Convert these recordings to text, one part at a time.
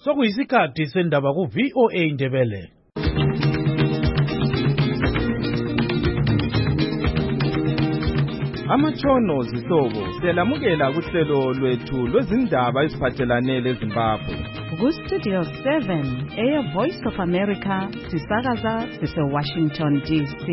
Sokuyisikhathi sendaba ku VOA Indebele. Amatshono zihlobo selamukela kuhlelo lwethu lwezindaba eziphathelane leZimbabwe. Ku Studio 7 Air Voice of America sisakaza sise-Washington DC.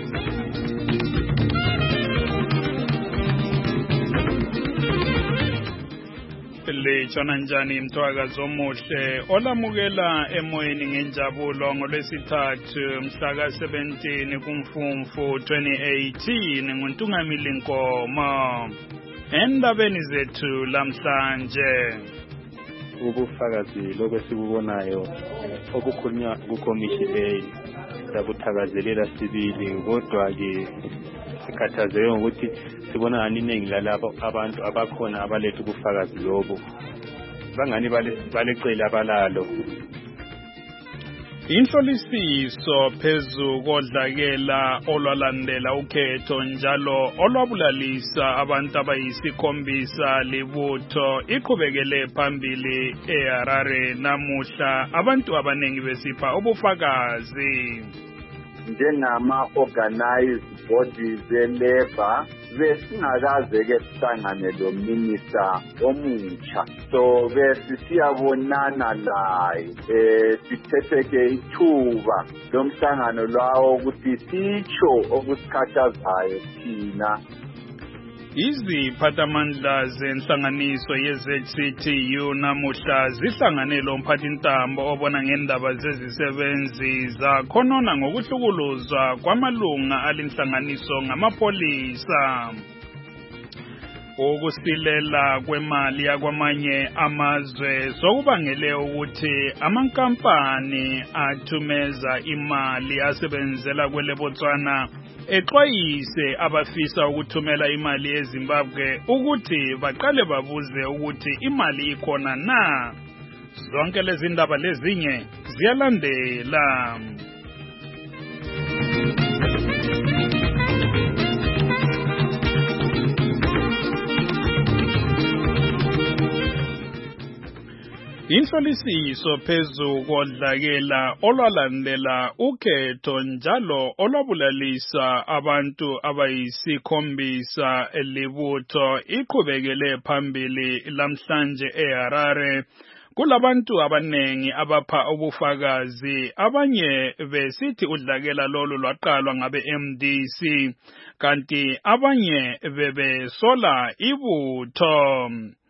Lechona njani mthwakazi omuhle olamukela emoyeni ngenjabulo ngolwesithathu mhla ka-17 kuMfumfu 2018 nguNtungamili Nkomo. Endabeni zethu lamhlanje ubufakazi lokwesikubonayo obukhulunywa kukomishini sabuthakazelela sibili kodwa-ke sikhathazeke ngokuthi sibona ngani iningi lalabo abantu abakhona abaletha ubufakazi lobo bangani balecela abalalo. Inhlolisiso phezu kodlakela olwalandela ukhetho njalo olwabulalisa abantu abayisikhombisa libutho iqhubekele phambili eHarare namuhla abantu abaningi besipha ubufakazi. Njengama-organized bodies e-labor besingakaze-ke sihlangane lo minista omutsha, so besisiyabonana laye sithethe-ke ithuba lomhlangano lwawo ukuthi sitsho okusikhathazayo thina. Iziphathamandla zenhlanganiso ye-ZCTU namuhla zihlangane lomphathintambo obona ngendaba zezisebenzi zakhonona ngokuhlukuluzwa kwamalunga alinhlanganiso ngamapholisa. Ukusilela kwemali yakwamanye amazwe sokubangele ukuthi amankampani athumeza imali asebenzela kweleBotswana exwayise abafisa ukuthumela imali eZimbabwe ukuthi baqale babuze ukuthi imali ikhona na. Zonke lezi ndaba lezinye ziyalandela. Inhlolisiso phezu kodlakela olwalandela ukhetho njalo olwabulalisa abantu abayisikhombisa libutho iqhubekele phambili lamhlanje eHarare. Kulabantu abanengi abapha ubufakazi, abanye besithi udlakela lolu lwaqalwa ngabe-MDC kanti abanye bebesola ibutho.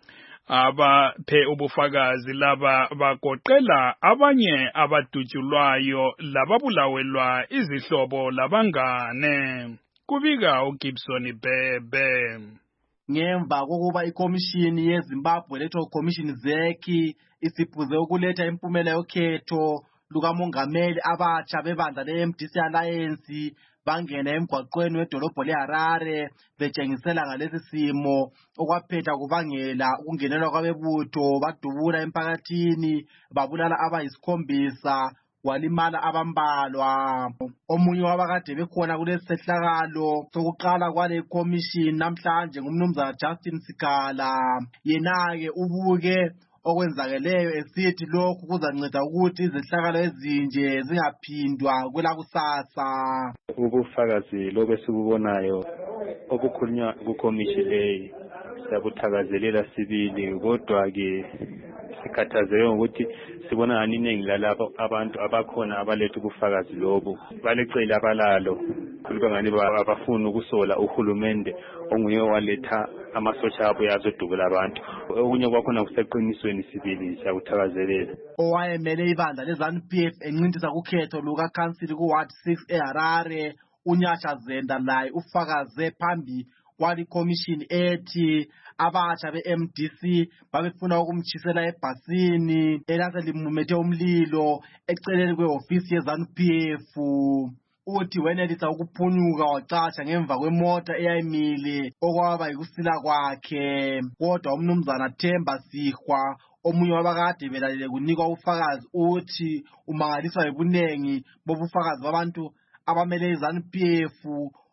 Abaphe ubufakazi laba bagoqela abanye abadutshulwayo lababulawelwa izihlobo labangane. Kubika uGibson Bhebe. Ngemva kokuba ikomishini yeZimbabwe Electoral Commission ZEC isiphuze ukuletha impumela yokhetho lukamongameli abatsha bebandla le-MDC Alliance bangena emgwaqweni wedolobho leHarare betshengisela ngalesi simo okwaphetha kubangela ukungenelwa kwabebutho badubula emphakathini babulala abayisikhombisa walimala abambalwa. Omunye wabakade bekhona kulesi sehlakalo sokuqala kwale commission namhlanje ngumnumzana Justin Sikala. Yena-ke ubuke okwenzakeleyo esithi lokhu kuzanceda ukuthi izehlakalo ezinje zingaphindwa kwelakusasa. Ubufakazi lokwesikubonayo obukhulunywa kukomishini sabuthakazelela sibili kodwa-ke sikhathazeke ngokuthi sibona ngani iningi lalabo abantu abakhona abaletha ubufakazi lobo balecela abalalo bangani abafuna ukusola uhulumende onguye waletha amasosha abo yazodubula abantu. Okunye kwakhona kuseqinisweni sibili siyakuthakazelela. Owayemele ibandla leZANU-PF encintisa kukhetho lukakhansili kuWard 6 eHarare uNyasha Zenda laye ufakaze phambi kwali commission ethi abatsha be-MDC babefuna ukumtshisela ebhasini elaselimumethwe umlilo eceleni kwehofisi yeZANU-PF. Uthi wenelisa ukuphunyuka wacatsha ngemva kwemota eyayimile okwaba yikusila kwakhe. Kodwa umnumzana Themba Sihwa omunye wabakade belalele kunikwa ufakazi uthi umangaliswa yibunengi bobufakazi babantu abamele iZANU-PF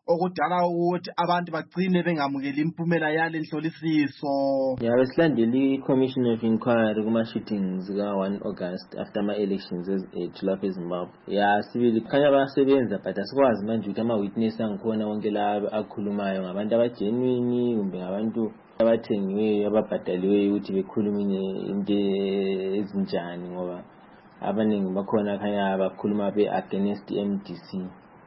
okudala ukuthi abantu bagcine bengamukeli impumela yale nhlolisiso. Besilandele i-Commission of Inquiry kuma-shootings ka-1 August after ama-elections ethu lapha eZimbabwe. Sibili kukhanya bayasebenza but asikwazi manje ukuthi ama-witness angikhona wonke la akhulumayo ngabantu abagenuine kumbe ngabantu abathengiweyo ababhadaliweyo ukuthi bekhulume into ezinjani, ngoba abaningi bakhona khanya bakhuluma be-against MDC,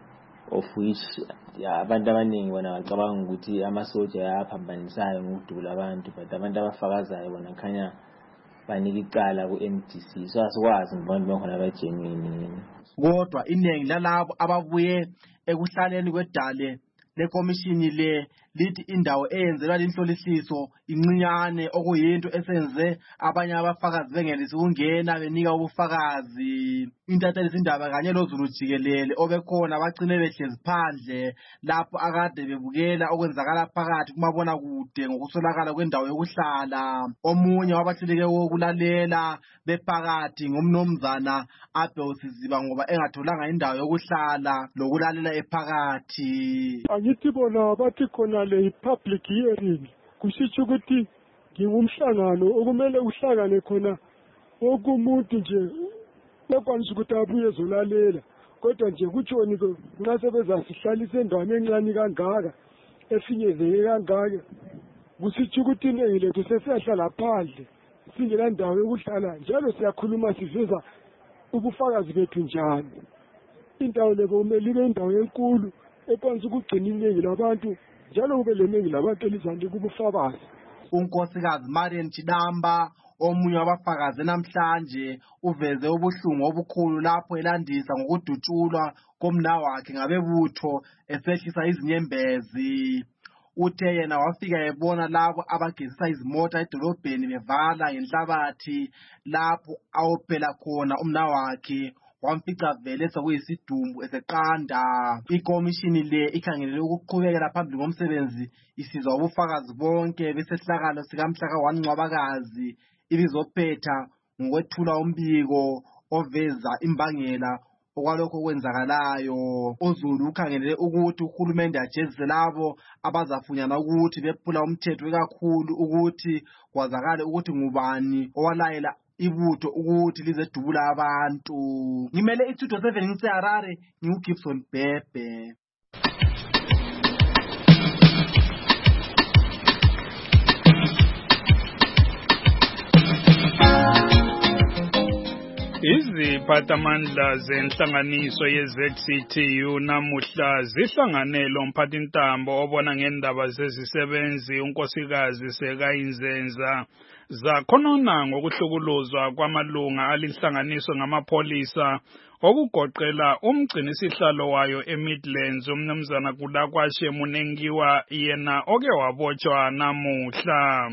of which abantu abaningi bona bacabanga ukuthi amasoja ayaphambanisayo ngokudubula abantu, but abantu abafakazayo bona khanya banika icala ku-MDC. So asikwazi abantu bakhona abagenuine. Kodwa iningi lalabo ababuye ekuhlaleni kwedale lekomishini le lithi indawo eyenzelwa inhlolisiso incinyane, okuyinto esenze abanye abafakazi bengelisi ukungena benika ubufakazi. Intatheli indaba kanye loZulu jikelele obekhona bagcine behlezi phandle lapho akade bebukela okwenzakala phakathi kumabona kude ngokusolakala kwendawo yokuhlala. Omunye wabahleleke ukulalela bephakathi ngumnomzana Abel-Siziba ngoba engatholanga indawo yokuhlala lokulalela ephakathi. Angithi bona bathi khona le public hearing kusitsho ukuthi ngingumhlangano okumele uhlangane khona wonke umuntu nje bekwanisa ukuthi abuye ezolalela, kodwa nje kutshoni nxa sebezasihlalisa endaweni encane kangaka efinyezeke kangaka, kusitsho ukuthi iningi lethu sesiyahlala phandle singela ndawo yokuhlala, njalo siyakhuluma siveza ubufakazi bethu njani. Indawo le kumele ibe indawo enkulu ekwanisa ukugcina iningi labantu, njalo kube leningi labantu elizande kubufakazi. uNkosikazi Marian Chidamba omunye wabafakazi namhlanje uveze ubuhlungu obukhulu lapho elandisa ngokudutshulwa komnawakhe ngabebutho esehlisa izinyembezi. Uthe yena wafika ebona labo abagezisa izimota edolobheni bevala ngenhlabathi lapho awuphela khona umnawakhe, wamfica vele sokuyisidumbu eseqanda. Ikomishini le ikhangelele ukuqhubekela phambili ngomsebenzi isizwa ubufakazi bonke besehlakalo sikamhla ka-1 Ncwabakazi ibizophetha ngokwethula umbiko oveza imbangela okwalokho kwenzakalayo. uZulu ukhangelele ukuthi uhulumende ajezise labo abazafunyana ukuthi bephula umthetho kakhulu, ukuthi kwazakale ukuthi ngubani owalayela ibutho ukuthi lizedubula abantu. Ngimele iStudio 7 ngiseHarare, nginguGibson Bhebhe. Iziphathamandla zenhlanganiso ye-ZCTU namuhla zihlangane lomphathintambo obona ngendaba zezisebenzi unkosikazi Sekayinzenza zakhonona ngokuhlukuluzwa kwamalunga alinhlanganiso ngamapholisa okugoqela umgcinisihlalo wayo eMidlands umnumzana Kulakwashe Munengiwa yena oke wabotshwa namuhla.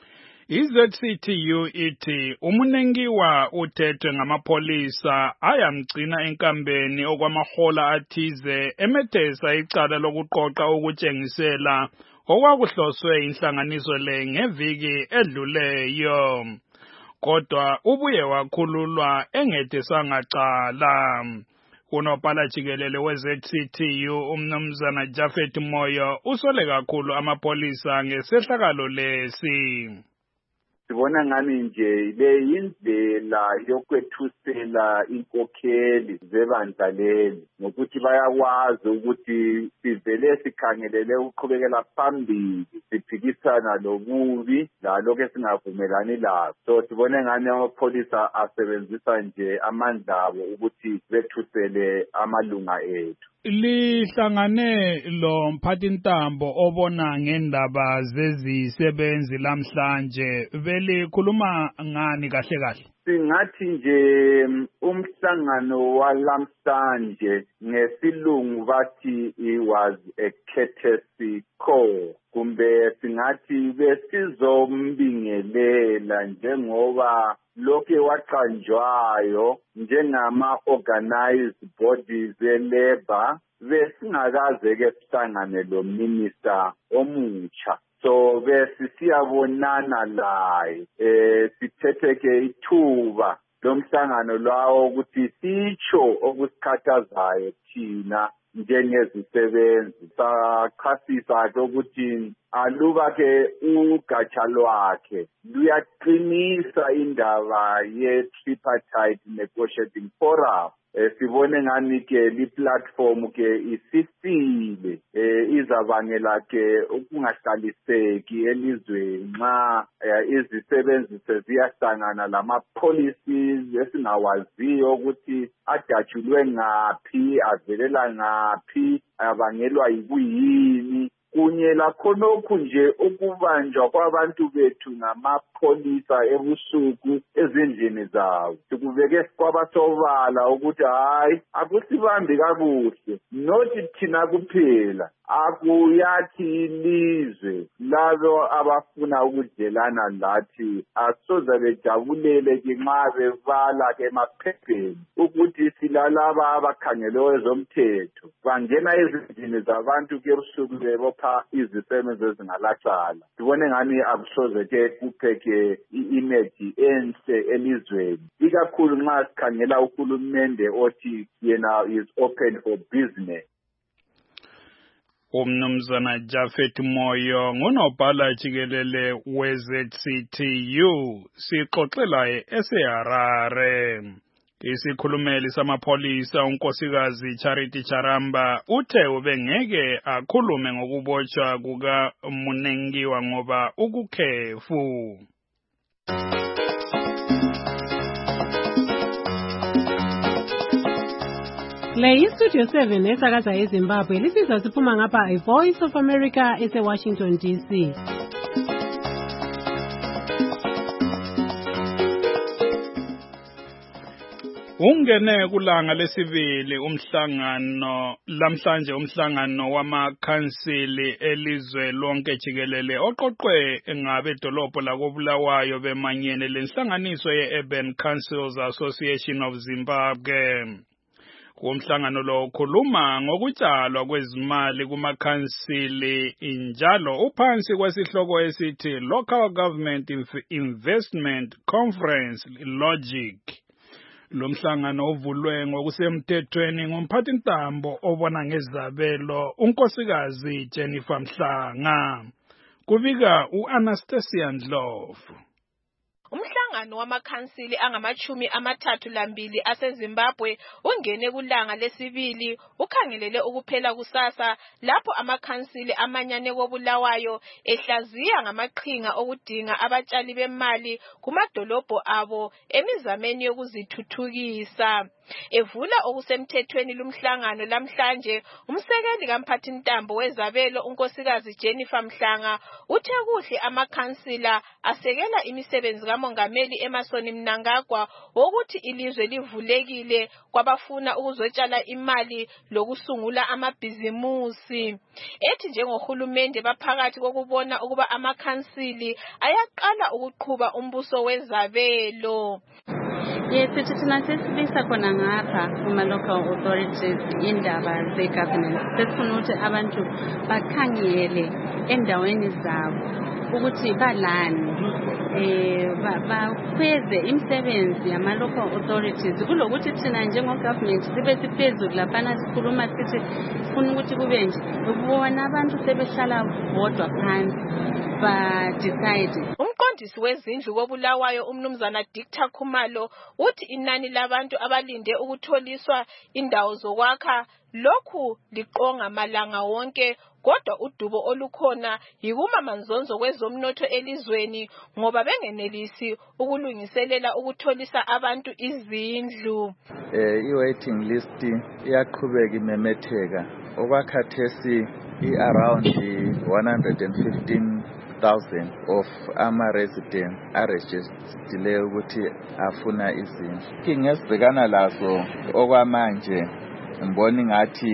iZCTU ithi uMunengiwa uthethwe ngamapholisa ayamgcina enkambeni okwamahola athize emethesa icala lokuqoqa ukutshengisela okwakuhloswe inhlanganiso le ngeviki edluleyo, kodwa ubuye wakhululwa engethesanga cala. Unobhala jikelele we-ZCTU umnumzana Japhet Moyo usole kakhulu amapholisa ngesehlakalo lesi. Sibona ngani nje le indlela yokwethusela inkokheli zebandla leli ngokuthi bayakwazi ukuthi sivele sikhangelele ukuqhubekela phambili siphikisana lobubi lalokho esingavumelani lakho. So sibona ngani amapholisa asebenzisa nje amandla abo ukuthi bethusele amalunga ethu. Lihlangane lo mphathintambo obona ngendaba zezisebenzi lamhlanje, belikhuluma ngani kahle kahle? Singathi nje umhlangano walamhlanje ngesilungu bathi it was a courtesy call, kumbe singathi besizombingelela njengoba lokhe waqanjwayo njengama-organized bodies e-labor besingakaze-ke sihlangane lo minister omutsha. So besisiyabonana laye sithethe-ke ithuba lomhlangano lawo ukuthi sitsho okusikhathazayo thina njengezisebenzi. Sachasisa ukuthi aluba-ke ugatsha lwakhe luyaqinisa indaba ye-tripartite negotiating forum. Sibone ngani-ke li-platform-ke isifile izabangela-ke ukungahlaliseki elizweni nxa izisebenzi seziyahlangana lama-policies esingawaziyo ukuthi adatshulwe ngaphi, avelela ngaphi, abangelwa yikuyini. Kunye lakhonokhu nje ukubanjwa kwabantu bethu ngamapholisa ebusuku ezindlini zawo. Sikubeke kwabasobala ukuthi hayi akusibambi kakuhle, nothi thina kuphela, akuyathi ilizwe labo abafuna ukudlelana lathi asoze bejabulele-ke nxa bebala-ke emaphepheni ukuthi silalaba abakhangeleyo ezomthetho bangena ezindlini zabantu-ke ebusuku bebopha izisebenzi ezingalacala. Sibone ngani akusoze-ke kuphe-ke i-image enhle elizweni, ikakhulu nxa sikhangela uhulumende othi yena is open for business. Umnumzana Japhet Moyo ngunobhala jikelele we-ZCTU sixoxelayo eseHarare. Isikhulumeli samapholisa unkosikazi Charity Charamba uthe ubengeke akhulume ngokubotshwa kuka Munengiwa ngoba ukukhefu. Le iStudio 7 esakaza eZimbabwe lisizwa siphuma ngapha iVoice of America eseWashington DC. Ungene kulanga lesibili umhlangano wamakhansili elizwe lonke jikelele oqoqwe ngabedolobho lakoBulawayo bemanyene lenhlanganiso ye-Urban Councils Association of Zimbabwe. Kumhlangano lo khuluma ngokutshalwa kwezimali kumakhansili injalo uphansi kwesihloko esithi Local Government Investment Conference Logic. Lo mhlangano uvulwe ngokusemthethweni ngumphathintambo obona ngezabelo unkosikazi Jennifer Mhlanga. Kubika uAnastasia Ndlovu. Umhlangano wamakhansili angama-32 aseZimbabwe ungene kulanga lesibili ukhangelele ukuphela kusasa lapho amakhansili amanyane koBulawayo ehlaziya ngamaqhinga okudinga abatshali bemali kumadolobho abo emizameni yokuzithuthukisa. Evula okusemthethweni lumhlangano lamhlanje umsekeli kamphathintambo wezabelo unkosikazi Jennifer Mhlanga uthe kuhle amakhansila asekela imisebenzi kamongameli Emmerson Mnangagwa wokuthi ilizwe livulekile kwabafuna ukuzotshala imali lokusungula amabhizimusi. Ethi njengohulumende baphakathi kokubona ukuba amakhansili ayaqala ukuqhuba umbuso wezabelo. Yes, thina sesibisa khona ngapha kuma local authorities indaba ze-governance. Sesifuna ukuthi abantu bakhangele endaweni zabo ukuthi balani bakhweze imisebenzi yama-local authorities kulokuthi thina njengo-government sibe siphezulu laphana sikhuluma sithi sifuna ukuthi kube nje bona abantu sebehlala bodwa phansi ba-decide. Umqondisi wezindlu koBulawayo umnumzana Dr. Khumalo uthi inani labantu abalinde ukutholiswa indawo zokwakha lokhu liqonga malanga wonke kodwa udubo olukhona yikumamanzonzo kwezomnotho elizweni ngoba bengenelisi ukulungiselela ukutholisa abantu izindlu. I-waiting list iyaqhubeka imemetheka okwakhathesi i-around 115,000 of ama-residents arejistileyo ukuthi afuna izindlu. Inkinga esibhekana lazo okwamanje ngibona ngathi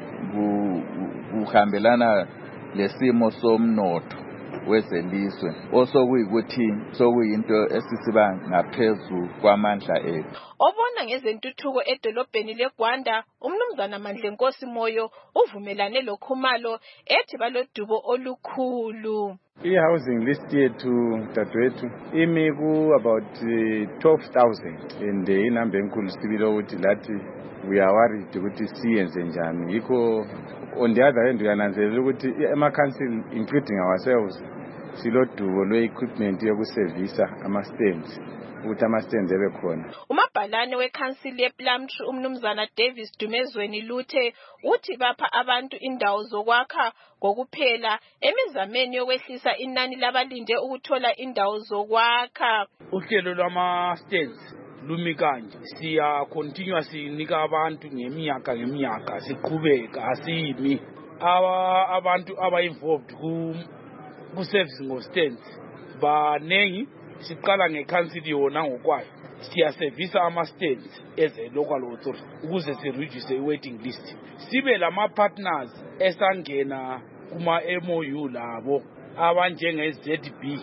kuhambelana lesimo somnotho wezelizwe osokuyikuthi sokuyinto esisiba ngaphezu kwamandla ethu. Obona ngezentuthuko edolobheni leGwanda umnumzana umnumzana Mandlenkosi Moyo uvumelane loKhumalo ethi balodubo olukhulu. I-housing list yethu dadwethu imi ku-about 12,000 and inamba enkulu sibili ukuthi lathi we are worried ukuthi siyenze njani. Yikho on the other hand uyananzelela ukuthi ama-council including ourselves silodubo lwe-equipment yokusevisa ama-stands ukuthi ama-stands ebe khona. Umabhalane weCouncil yePlumtree umnumzana Davis Dumezweni Luthe uthi bapha abantu indawo zokwakha ngokuphela emizameni yokwehlisa inani labalinde ukuthola indawo zokwakha. Uhlelo lwama-stands lumi kanje siya continue sinika abantu ngeminyaka siqhubeka asimi abantu aba-involved ku-servicing of stands banengi. Siqala ngeCouncil yona ngokwayo siyasevisa ama-stands as a local authority ukuze sireduce i-waiting list. Sibe lama-partners esangena kuma-MOU labo abanjenge-ZB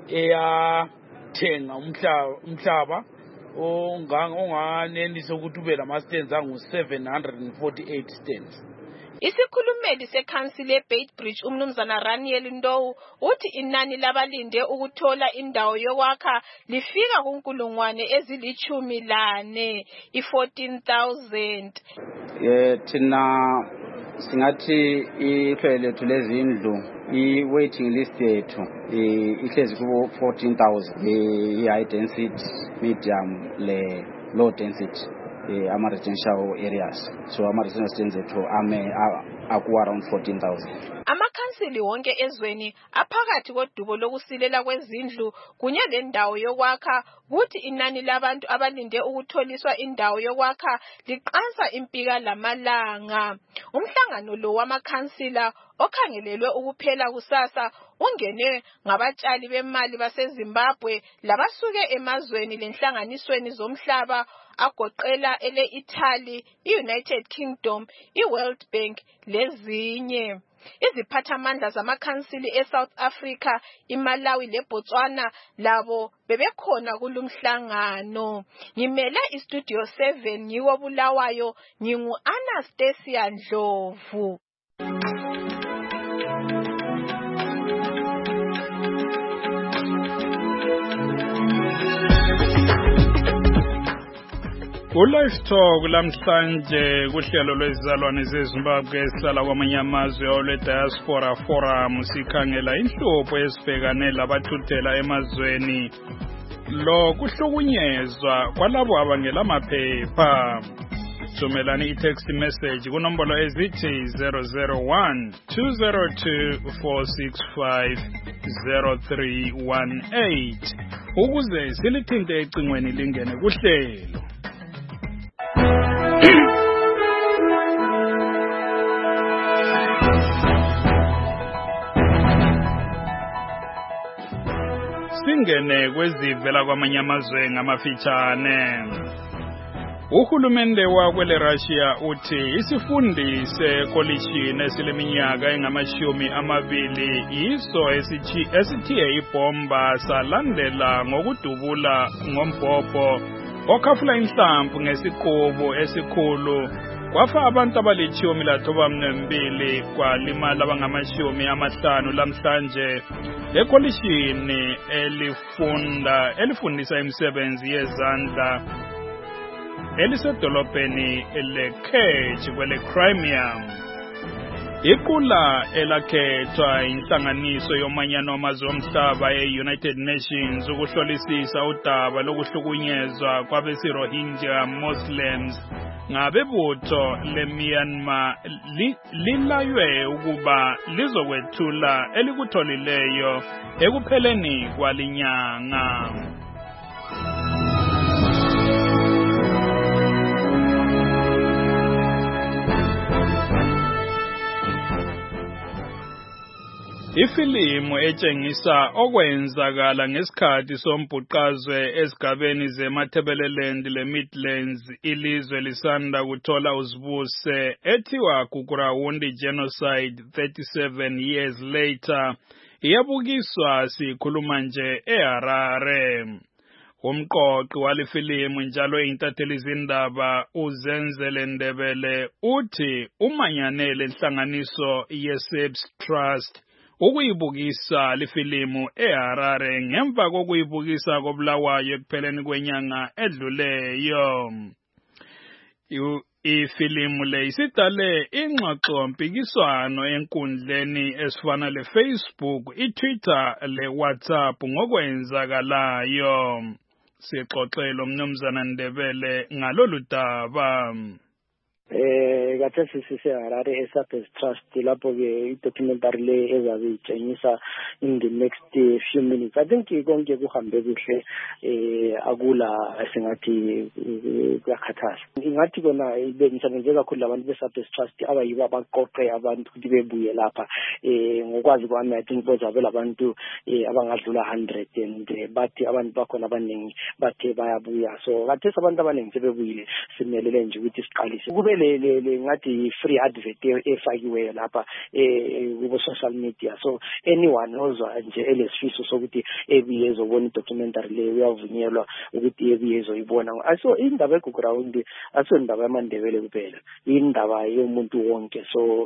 eyathenga umhlaba onganenisa ukuthi ube lama-stands angu-748 stands. Isikhulumeli seCouncil yeBeitbridge umnumzana Raniel Ndowu uthi inani labalinde ukuthola indawo yokwakha lifika kunkulungwane ezili-14 i-14,000. Thina singathi ihlelo lethu lezindlu i-waiting list yethu ihlezi ku-14,000 i-high density, medium le low density ama-residential areas. So ama-residential stands ethu aku-around 14,000. Amakhansili wonke ezweni aphakathi kodubo lokusilela kwezindlu kunye lendawo yokwakha kuthi inani labantu abalinde ukutholiswa indawo yokwakha liqansa impika lamalanga. Umhlangano lo wamakhansila okhangelelwe ukuphela kusasa ungene ngabatshali bemali baseZimbabwe labasuke emazweni lenhlanganisweni zomhlaba agoqela ele-Italy, i-United Kingdom, i-World Bank lezinye. Iziphathamandla zamakhansili eSouth Africa, iMalawi leBotswana labo bebekhona kulumhlangano. Ngimele iStudio 7 nyiwo Bulawayo, ngingu-Anastasia Ndlovu. Live Talk lamhlanje kuhlelo lwezizalwane zeZimbabwe esihlala kwamanye amazwe olwe-Diaspora Forum sikhangela inhlupho ezibhekane labathuthela emazweni lo kuhlukunyezwa kwalabo abangelamaphepha. Thumelani i-text message kunombolo ezithi 001 202 465 0318 ukuze silithinte ecingweni lingene kuhlelo. Singene kwezivela kwamanye amazwe ngamafitshane. Uhulumende wakwele Russia uthi isifundi sekolishini esileminyaka engama-20 yiso esithiye ibhomba salandela ngokudubula ngombhobho okhafula inhlamvu ngesiqubu esikhulu kwafa abantu abali-12 kwalimala abangama-50 lamhlanje ekolishini elifundisa imisebenzi yezandla elisedolobheni leKherch kwele Crimea. Iqula elakhethwa inhlanganiso yomanyano wamazwe omhlaba e-United Nations ukuhlolisisa udaba lokuhlukunyezwa kwabesiRohingya Muslims ngabebutho leMyanmar lilaywe ukuba lizokwethula elikutholileyo ekupheleni kwalinyanga. Ifilimu etshengisa okwenzakala ngesikhathi sombhuqazwe ezigabeni zeMatabeleland leMidlands ilizwe lisanda kuthola uzibuse ethiwa Gugurawundi Genocide 37 years later iyabukiswa sikhuluma nje eHarare. Umqoqi walifilimu njalo eyintatheli izindaba uZenzele Ndebele uthi umanyanele inhlanganiso yeSAPS Trust ukuyibukisa lifilimu eHarare ngemva kokuyibukisa koBulawayo ekupheleni kwenyanga edluleyo. Ifilimu le isidale ingxoxo mpikiswano enkundleni esifana leFacebook, iTwitter, leWhatsApp ngokwenzakalayo. Sixoxela umnumzana Ndebele ngalolu daba. Kathesi siseHarare eSAPS Trust lapho ke documentary le ezabe itshengisa in the next few minutes. I think konke kuhambe kuhle akula singathi kuyakhathaza. Ingathi kona bengisebenze kakhulu labantu beSAPS Trust abayibo abaqoqe abantu ukuthi bebuye lapha ngokwazi kwami I think bozabe labantu abangadlula 100 and bathi abantu bakhona abaningi bathe bayabuya. So kathesi abantu abaningi sebebuyile simelele nje ukuthi siqalise kube le ngathi free advert efakiweyo lapha kubo social media. So anyone ozwa nje elesifiso sokuthi ebuye ezobona documentary le uyavunyelwa ukuthi ebuye ezoyibona. Aso indaba eGugurawundi aso indaba yaMandebele kuphela, indaba yomuntu wonke. So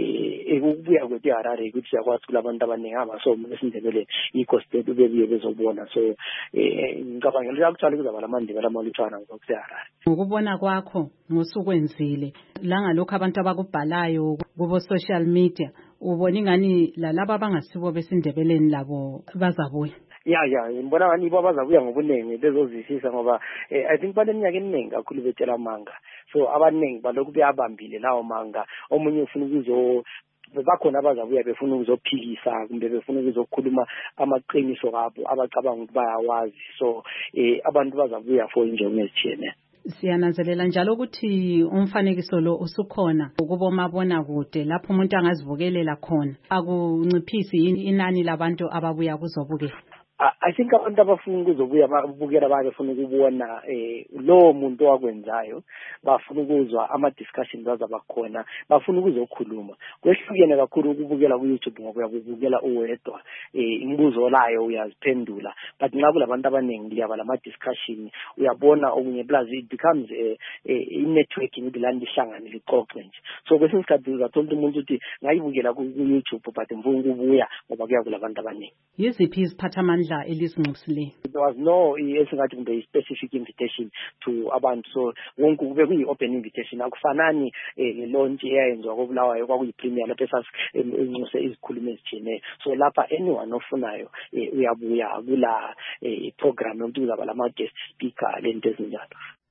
ukubuya kwethi Harare ukuthi siyakwazi kulabantu abaningi abaso besindebele iCoastal bebuye bezobona. So ngicabanga ukuthi kuzaba laMandebele amalutshwana ngokuthi Harare. Ngokubona kwakho ngosukwenzile la ngalokho abantu abakubhalayo kubo social media ubona ingani lalabo abangasibo besindebeleni labo bazabuya? Ya ngibona ngani bazabuya ngobunengi bezozwisisa ngoba I think baneminyaka eminingi kakhulu betshela amanga. So abaningi balokhu beyabambile lawo manga. Omunye ufuna bakhona abazabuya befuna ukuzophikisa kumbe befuna ukuzokhuluma amaqiniso abo abacabanga ukuthi bayawazi. So abantu bazabuya for injongo ezithiyene. Siyananzelela njalo ukuthi umfanekiso lo usukhona ukubomabona kude lapho umuntu angazibukelela khona. Akunciphisi inani labantu ababuya kuzobukela. I think abantu abafuna ukuzobuya babukela bafuna ukubona lo muntu owakwenzayo, bafuna ukuzwa ama-discussions azabakhona, bafuna ukuzokhuluma. Kwehlukene kakhulu ukubukela ku-YouTube ngoba uyabukela uwedwa, imibuzo layo uyaziphendula. But nxa kulabantu abaningi liyaba lama-discussion, uyabona okunye plus it becomes i-networking ukuthi lani lihlangane lixoxe nje. So kwesinye isikhathi uzathola umuntu uthi ngayibukela ku-YouTube but ngifuna ukubuya ngoba kuya kulabantu abaningi. Yiziphi iziphathamandla elizinxusile? There was no specific invitation to abantu. So wonke kube kuyi-open invitation. Akufanani launch eyayenziwa koBulawayo kwakuyi-premiere lapho esasinxuse izikhulumi ezithile. So lapha anyone ofunayo uyabuya kula program yokuthi kuzaba lama-guest speaker lento ezinjalo.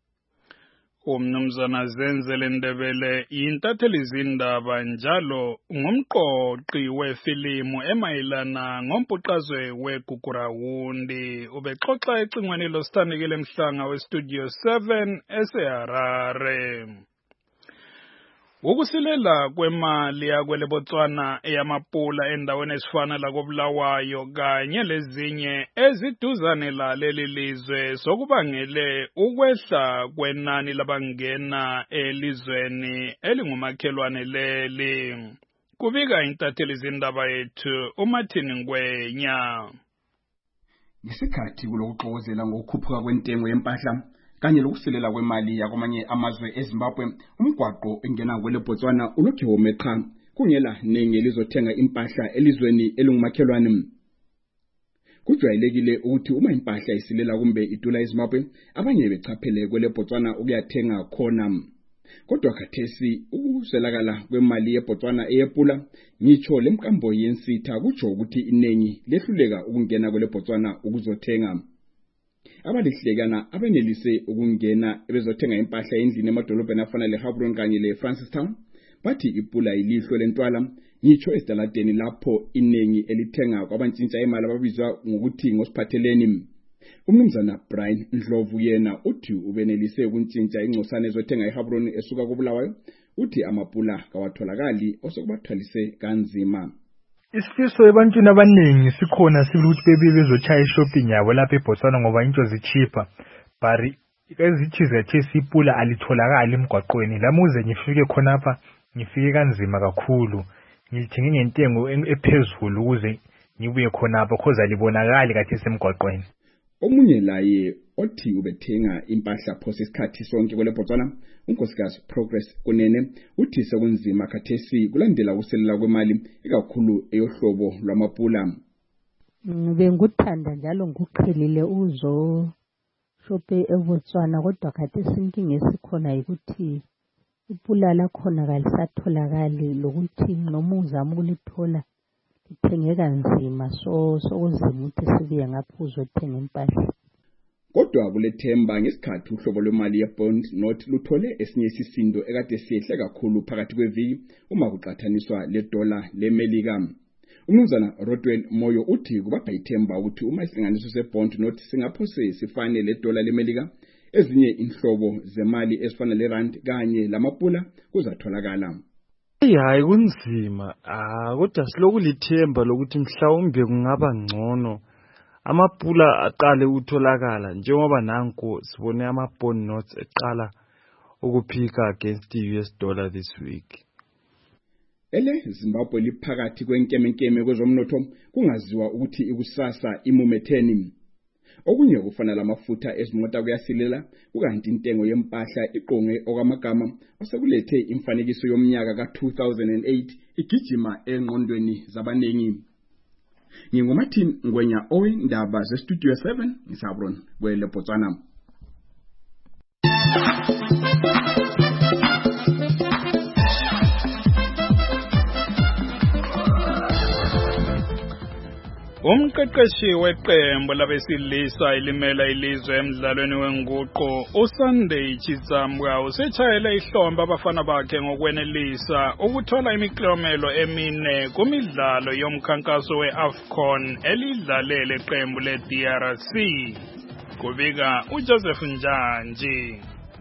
Umnumzana Zenzele Ndebele intatheli izindaba njalo ngumqoqi wefilimu emayelana ngombhuqazwe weGugurawundi. Ubexoxa ecingweni losithandekile Mhlanga weStudio 7 eseHarare. Ukusilela kwemali yakwele Botswana eyamapula endaweni esifana lakoBulawayo kanye lezinye eziduzane laleli lizwe sokubangele ukwehla kwenani labangena elizweni elingumakhelwane leli. Kubika intatheli izindaba yethu uMartin Ngwenya. Ngesikhathi kulokuxokozela ngokukhuphuka kwentengo yempahla kanye lokusilela kwemali yakwamanye amazwe eZimbabwe, umgwaqo engena kwele Botswana ulokhu womeqa kungela ningi elizothenga impahla elizweni elingumakhelwane. Kujwayelekile ukuthi uma impahla isilela kumbe idula eZimbabwe, abanye bechaphele kwele Botswana ukuyathenga khona. Kodwa khathesi ukuswelakala kwemali yeBotswana eyepula ngitsho lemkambo yensitha kutsho ukuthi inengi lehluleka ukungena kwele Botswana ukuzothenga. Abalihlekana abenelise ukungena bezothenga impahla endlini emadolobheni afana leHabroni kanye leFrancistown bathi ipula ilihlo lentwala ngitsho esidaladeni lapho inengi elithenga kwabantshintsha imali ababizwa ngokuthi ngosiphatheleni. Umnumzana Brian Ndlovu yena uthi ubenelise ukuntshintsha ingcosana ezothenga eHabroni esuka koBulawayo, uthi amapula kawatholakali osokubathwalise kanzima. Isifiso ebantwini abaningi sikhona siluthi bebuye bezochaya ishopping yabo lapha eBotswana ngoba into zicheaper. Bari ezichizethe sipula alitholakali emgwaqweni. Lamuze ngifike khonapha ngifike kanzima kakhulu. Ngithenge ngentengo ephezulu ukuze ngibuye khonapha because alibonakali kathi semgwaqweni. Omunye laye othi ubethenga impahla phose isikhathi sonke kwele Botswana. Unkosikazi Progress Kunene uthi sekunzima khathesi kulandela ukuselela kwemali ikakhulu eyohlobo lwamapula. Benguthanda njalo nguqhelile uzo shope eBotswana kodwa khathesi inkinga esikhona ukuthi ipula lakhona kalisatholakali lokuthi noma uzama ukulithola lithengeka nzima sokuzima ukuthi sibuye ngaphuzo ethenga impahla. Kodwa kulethemba ngesikhathi uhlobo lwemali ye-bond note luthole esinye isisindo ekade sihle kakhulu phakathi kweviki uma kuqathaniswa le-dollar leMelika. Umnumzana Rodwell Moyo uthi kubapha ithemba ukuthi uma isilinganiso se-bond note singaphose sifane le-dollar leMelika, ezinye inhlobo zemali ezifana le-rand kanye lamapula kuzatholakala. Hayi kunzima, kodwa silokulithemba lokuthi mhlawumbe kungaba ngcono amapula aqale ukutholakala njengoba nanko sibone ama-bond notes eqala ukuphika against the US dollar this week. Zimbabwe liphakathi kwenkemenkeme kwezomnotho kungaziwa ukuthi ikusasa imumetheni. Okunye kufana lamafutha ezimota kuyasilela kukanti intengo yempahla iqonge okwamagama osekulethe imfanekiso yomnyaka ka2008 igijima engqondweni zabanengi. NginguMartin Ngwenya owendaba zeStudio 7 ngisabron kwele Botswana. Umqeqeshi weqembu labesilisa elimela ilizwe emidlalweni wenguqu uSunday Chizambwa usechayela ihlombe abafana bakhe ngokwenelisa ukuthola imiklomelo emine kumidlalo yomkhankaso weAfcon elidlalele iqembu leDRC. Kubika uJoseph Njanji.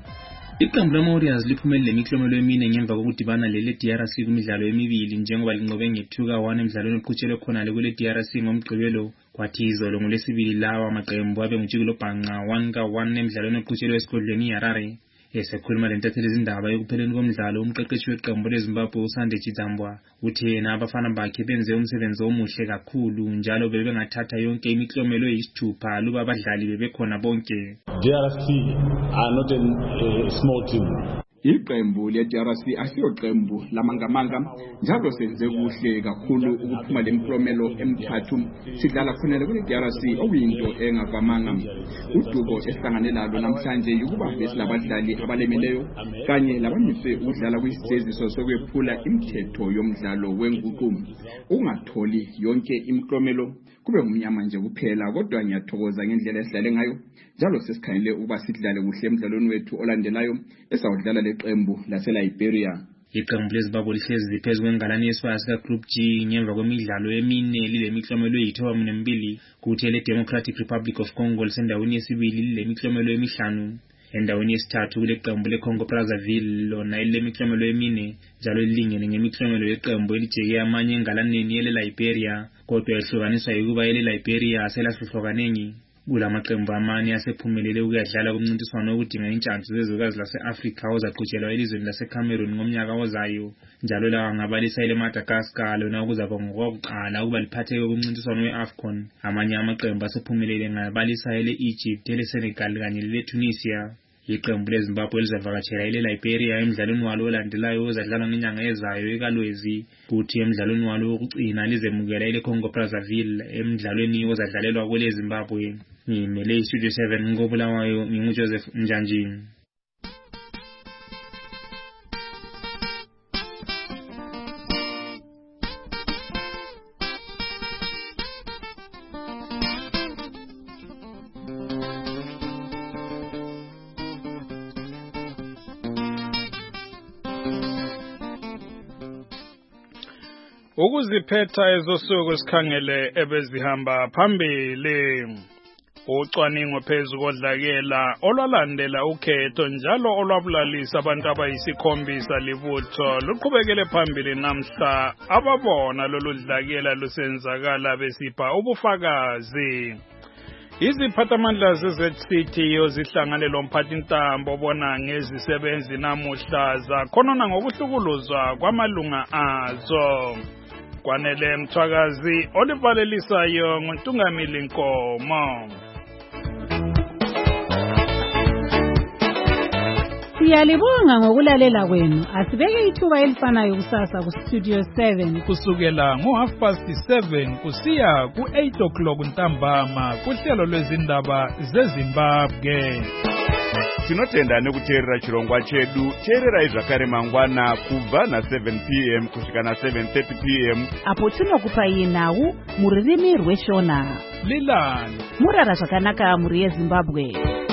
Iqembu lamaWarriors liphumelele imiklomelo emine ngemva kokudibana leDRC kumidlalo emibili njengoba linqobe nge2-1 emidlalweni oqhutshelwe khona kule DRC ngomgqibelo. Kwathi izolo ngolesibili lawa amaqembu abe ngujikelo bhanqa 1-1 emidlalweni oqhutshelwe esigodlweni iHarare. Esekhuluma lentatheli izindaba ekupheleni komdlalo umqeqeshi weqembu leZimbabwe uSunday Chizambwa uthi yena abafana bakhe benze umsebenzi omuhle kakhulu njalo bebengathatha yonke imiklomelo eyisithupha luba abadlali bebekhona bonke. DRC are not a small team. Iqembu leDRC asiyoqembu lamangamanga njalo senze kuhle kakhulu ukuphuma lemiklomelo emithathu sidlala khona kule DRC okuyinto engavamanga. Udubo esihlangane lalo namhlanje ukuba besilabadlali abalemeleyo kanye labamise ukudlala kwisiteziso sokwephula imithetho yomdlalo wenguqu. Ungatholi yonke imiklomelo kube umnyama nje kuphela kodwa ngiyathokoza ngendlela esidlale ngayo njalo sesikhanele ukuba sidlale kuhle emidlalweni wethu olandelayo esawudlala leqembu laseLiberia. Iqembu leZimbabwe lihlezi liphezulu kwengalani yesibaya sika Group G ngemva kwemidlalo emine lilemiklomelo eyi-12, kuthi leDemocratic Republic of Congo lisendaweni yesibili lilemiklomelo emihlanu. Endaweni yesithathu kule qembu leCongo Brazzaville lona lilemiklomelo emine njalo lilingene ngemiklomelo yeqembu elijeke amanye engalaneni yeleLiberia kodwa ehlukaniswa ukuba yeleLiberia selahlukanengi. Kulamaqembu amane asephumelele ukuyadlala kumncintiswano wokudinga intshantshu zezwekazi lase-Afrika ozaqhutshelwa elizweni laseCameroon ngomnyaka ozayo. Njalo lawa ngabalisa eleMadagascar lona okuzaba ngokokuqala ukuba liphatheke kumncintiswano weAfcon. Amanye amaqembu asephumelele ngabalisa ele-Egypt, eleSenegal kanye leleTunisia. Iqembu leZimbabwe lizavakatshela eleLiberia emidlalweni walo olandelayo ozadlalwa ngenyanga ezayo ekalwezi, kuthi emidlalweni walo wokugcina lizemukela eleCongo Brazzaville emidlalweni ozadlalelwa kwele Zimbabwe. Ngimele iStudio 7 ngobulawayo nginguJoseph Njanji. Ukuziphetha ezosuku sikhangele ebezihamba phambili. Ucwaningo phezu kodlakela olwalandela ukhetho njalo olwabulalisa abantu abayisikhombisa libutho luqhubekele phambili namhla ababona lolu dlakela lusenzakala besipha ubufakazi. Iziphathamandla zeZCTO zihlangane lomphathintambo obona ngezisebenzi namuhla zakhonona ngokuhlukuluzwa kwamalunga azo. Kwanele Mthwakazi olivalelisayo nguNtungamili Nkomo. Siyalibonga ngokulalela kwenu. Asibeke ithuba elifanayo kusasa ku Studio 7 kusukela ngo7:30 kusiya ku8 ntambama kuhlelo lwezindaba zeZimbabwe. Tinotenda nekuteerera chirongwa chedu. Teererai zvakare mangwana kubva na7 p.m. kusvika na7:30 p.m. apo tinokupai nhau mururimi rweShona. Lilani murara zvakanaka muri yeZimbabwe.